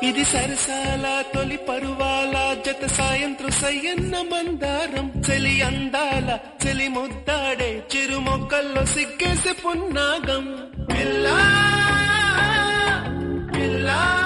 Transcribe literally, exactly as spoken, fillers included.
ఇది సరసాల తొలి పరువాల జత సాయంత్రం సయ్యన్న మందారం చెలి అందాల చెలి ముద్దాడే చిరు మొక్కల్లో సిగ్గేసి పున్నాగం పిల్లా పిల్లా